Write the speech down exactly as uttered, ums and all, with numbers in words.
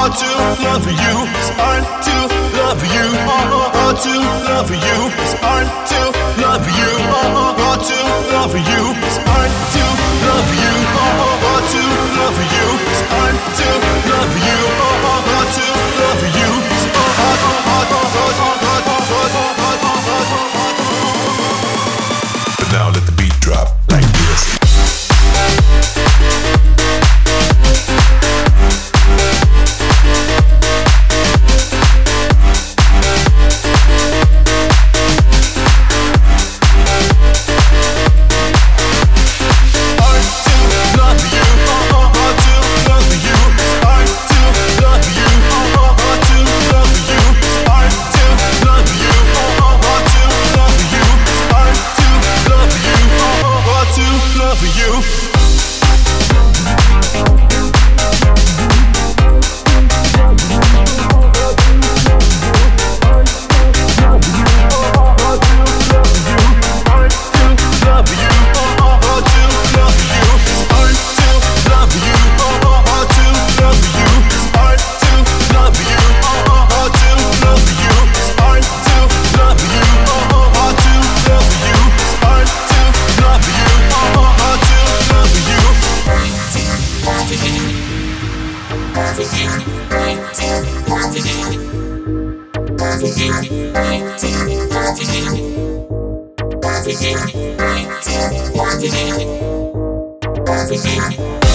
hard to love you, it's hard to love you, hard to love you, it's hard to love you, hard to love you, it's hard to love you, hard to love you, it's hard to love you, hard to love you, it's hard, hard, hard, hard, hard, hard, hard. But now let the beat drop like this. Everything.